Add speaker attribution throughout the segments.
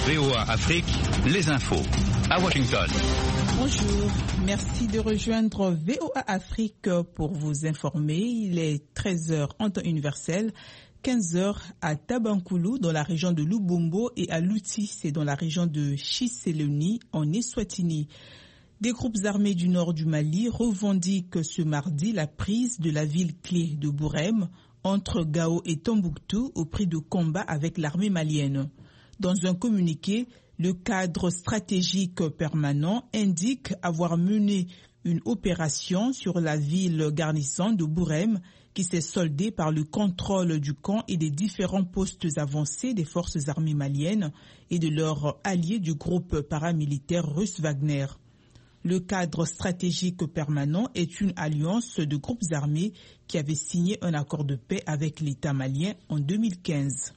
Speaker 1: VOA Afrique, les infos. À Washington.
Speaker 2: Bonjour, merci de rejoindre VOA Afrique pour vous informer. Il est 13h en temps universel, 15h à Tabankoulou dans la région de Lubumbo et à Louti, c'est dans la région de Chiseloni en Eswatini. Des groupes armés du nord du Mali revendiquent ce mardi la prise de la ville clé de Bourem entre Gao et Tombouctou au prix de combats avec l'armée malienne. Dans un communiqué, le cadre stratégique permanent indique avoir mené une opération sur la ville garnissante de Bourem qui s'est soldée par le contrôle du camp et des différents postes avancés des forces armées maliennes et de leurs alliés du groupe paramilitaire russe Wagner. Le cadre stratégique permanent est une alliance de groupes armés qui avait signé un accord de paix avec l'État malien en 2015.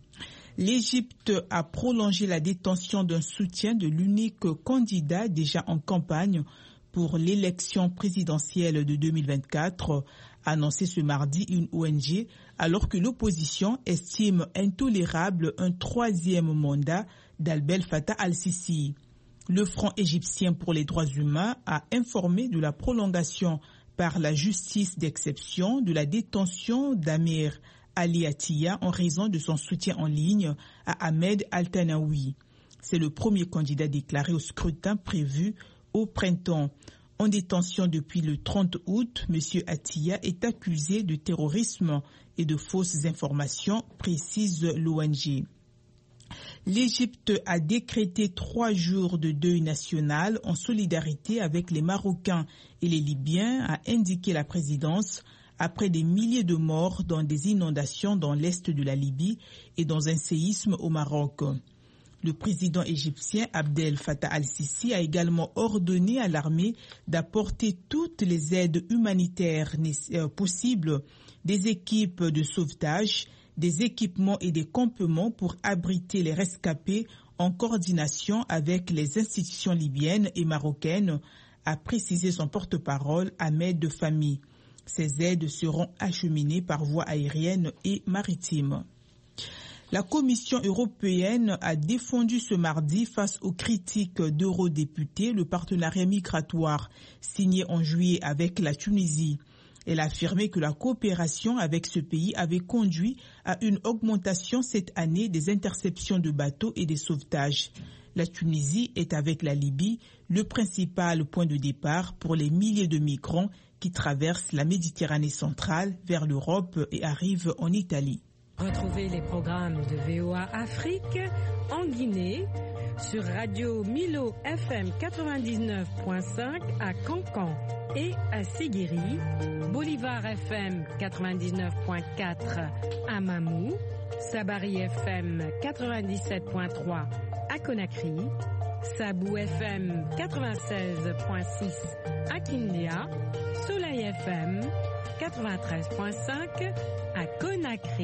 Speaker 2: L'Égypte a prolongé la détention d'un soutien de l'unique candidat déjà en campagne pour l'élection présidentielle de 2024, a annoncé ce mardi une ONG, alors que l'opposition estime intolérable un troisième mandat d'Abdel Fattah al-Sisi. Le Front égyptien pour les droits humains a informé de la prolongation par la justice d'exception de la détention d'Amir Ali Atiya en raison de son soutien en ligne à Ahmed Al-Tanaoui. C'est le premier candidat déclaré au scrutin prévu au printemps. En détention depuis le 30 août, M. Atiya est accusé de terrorisme et de fausses informations, précise l'ONG. L'Égypte a décrété 3 jours de deuil national en solidarité avec les Marocains et les Libyens, a indiqué la présidence, après des milliers de morts dans des inondations dans l'est de la Libye et dans un séisme au Maroc. Le président égyptien Abdel Fattah al-Sisi a également ordonné à l'armée d'apporter toutes les aides humanitaires possibles, des équipes de sauvetage, des équipements et des campements pour abriter les rescapés en coordination avec les institutions libyennes et marocaines, a précisé son porte-parole Ahmed Fahmy. Ces aides seront acheminées par voie aérienne et maritime. La Commission européenne a défendu ce mardi face aux critiques d'eurodéputés le partenariat migratoire signé en juillet avec la Tunisie. Elle a affirmé que la coopération avec ce pays avait conduit à une augmentation cette année des interceptions de bateaux et des sauvetages. La Tunisie est avec la Libye le principal point de départ pour les milliers de migrants qui traversent la Méditerranée centrale vers l'Europe et arrivent en Italie.
Speaker 3: Retrouvez les programmes de VOA Afrique en Guinée sur Radio Milo FM 99.5 à Cancan et à Séguéri, Bolivar FM 99.4 à Mamou, Sabari FM 97.3 à Conakry, Sabou FM 96.6 à Kindia, Soleil FM 93.5 à Conakry.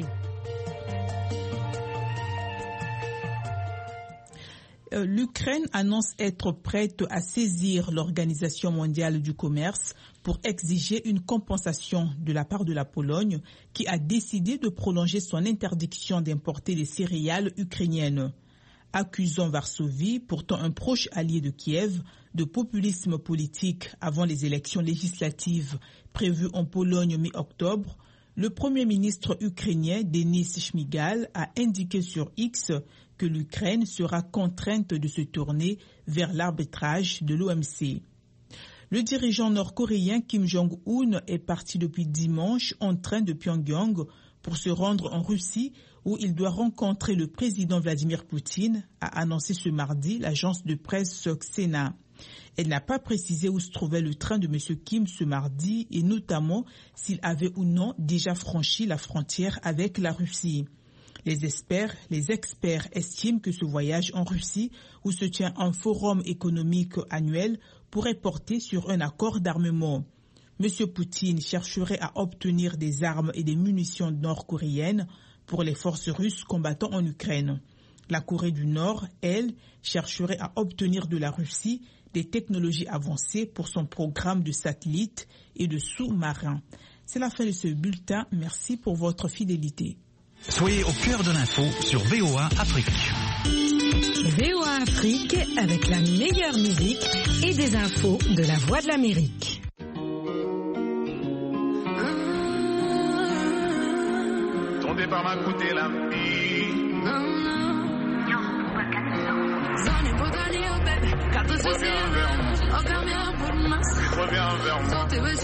Speaker 2: L'Ukraine annonce être prête à saisir l'Organisation mondiale du commerce pour exiger une compensation de la part de la Pologne qui a décidé de prolonger son interdiction d'importer des céréales ukrainiennes. Accusant Varsovie, pourtant un proche allié de Kiev, de populisme politique avant les élections législatives prévues en Pologne mi-octobre, le Premier ministre ukrainien Denis Shmyhal a indiqué sur X que l'Ukraine sera contrainte de se tourner vers l'arbitrage de l'OMC. Le dirigeant nord-coréen Kim Jong-un est parti depuis dimanche en train de Pyongyang pour se rendre en Russie où il doit rencontrer le président Vladimir Poutine, a annoncé ce mardi l'agence de presse Xena. Elle n'a pas précisé où se trouvait le train de M. Kim ce mardi et notamment s'il avait ou non déjà franchi la frontière avec la Russie. Les experts estiment que ce voyage en Russie, où se tient un forum économique annuel, pourrait porter sur un accord d'armement. M. Poutine chercherait à obtenir des armes et des munitions nord-coréennes pour les forces russes combattant en Ukraine. La Corée du Nord, elle, chercherait à obtenir de la Russie des technologies avancées pour son programme de satellites et de sous-marins. C'est la fin de ce bulletin. Merci pour votre fidélité.
Speaker 1: Soyez au cœur de l'info sur VOA Afrique.
Speaker 3: VOA Afrique avec la meilleure musique et des infos de la Voix de l'Amérique.
Speaker 4: Ton départ m'a coûté la vie. Reviens vers moi.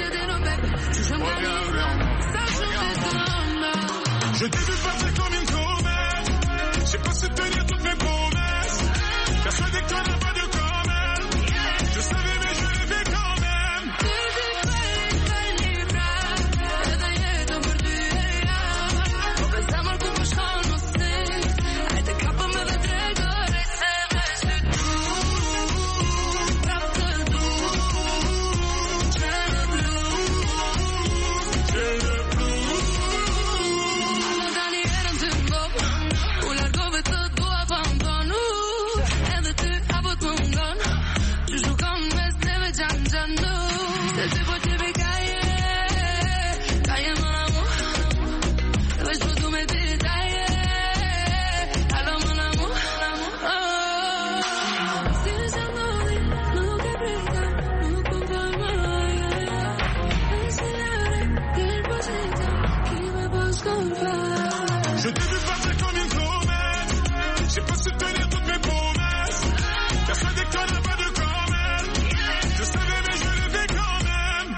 Speaker 4: Je t'ai vu partir comme une comète. J'ai pas su tenir toutes mes promesses. Persuadé que toi n'as pas de comète. Je savais mais je l'ai fait quand même. Je t'ai vu partir comme une comète. J'ai pas su tenir toutes mes promesses. Persuadé que toi n'as pas de comète. Je savais mais je l'ai fait quand même.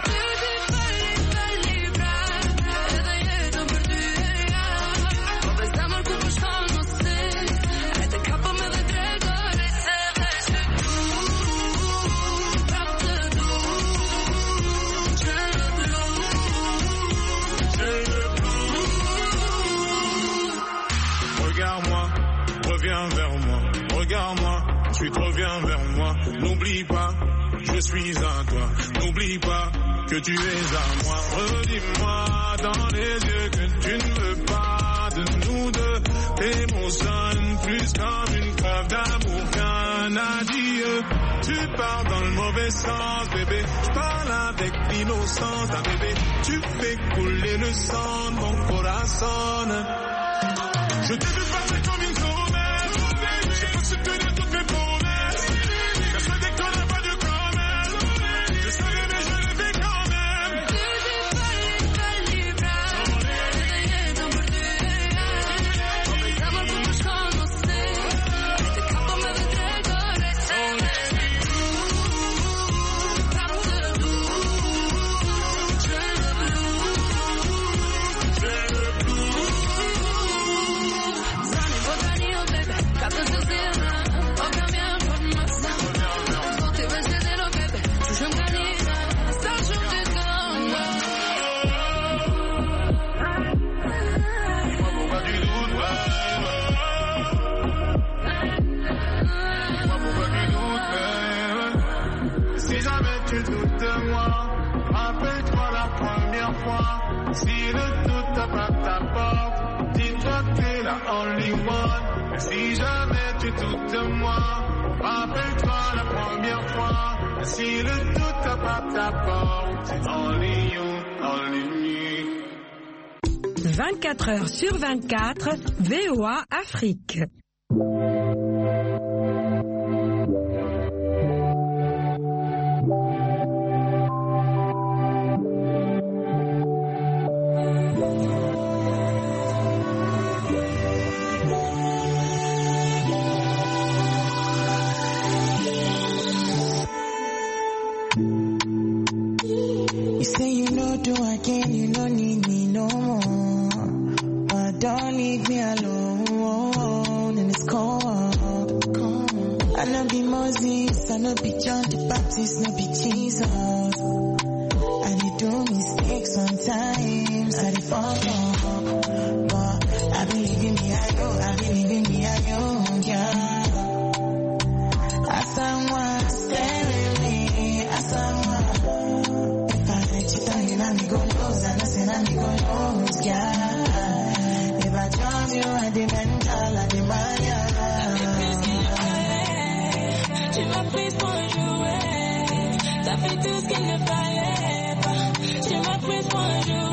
Speaker 4: Regarde-moi, reviens vers moi, regarde-moi, ensuite reviens vers moi. N'oublie pas, je suis à toi. N'oublie pas que tu es à moi. Redis-moi dans les yeux que tu ne veux pas de nous deux. Tes mots sonnent plus comme une preuve d'amour qu'un adieu. Tu pars dans le mauvais sens, bébé. Je parle avec l'innocence d'un bébé. Tu fais couler le sang de mon corazon. Je t'ai vu partir comme une comète. J'ai pas su tenir toutes mes promesses. Persuadé que toi n'as pas de comète. Je savais mais je l'ai fait quand même. Si jamais tu doutes de moi, rappelle-toi la première fois. Si le doute tape à ta porte, dis-toi que t'es la only one. Si jamais tu doutes de moi, rappelle-toi la première fois. Si le doute tape à ta porte, c'est only you, only me.
Speaker 3: 24 heures sur 24, VOA Afrique.
Speaker 5: You say you know do again, you don't need me no more. But don't leave me alone in this cold. I know be Moses, I know be John the Baptist, no be Jesus. I dey do mistakes sometimes, I dey fall. But I believe in me, I believe in me, yeah. As someone stay with me, as someone. If I let you down, you know me go lose, and I say I me go lose, yeah. If I charm you, I dey mental, I dey mania. Tu m'as pris pour jouer, ça fait tout ce qu'il ne fallait pas. Tu m'as pris pour jouer.